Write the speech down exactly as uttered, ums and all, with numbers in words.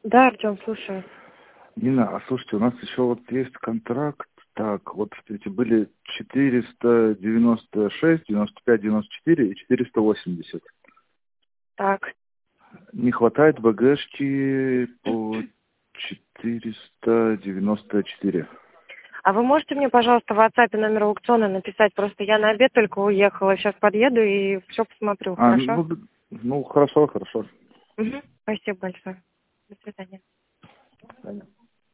Да, Артем, слушаю. Нина, а слушайте, у нас еще вот есть контракт. Так, вот эти были четыреста девяносто шесть, девяносто пять, девяносто четыре и четыреста восемьдесят. Так. Не хватает БГшки по четыреста девяносто четыре. А вы можете мне, пожалуйста, в WhatsApp номер аукциона написать? Просто я на обед только уехала, сейчас подъеду и все посмотрю, А, хорошо? ну, д- ну хорошо, хорошо. Угу. Спасибо большое. До свидания. Понятно.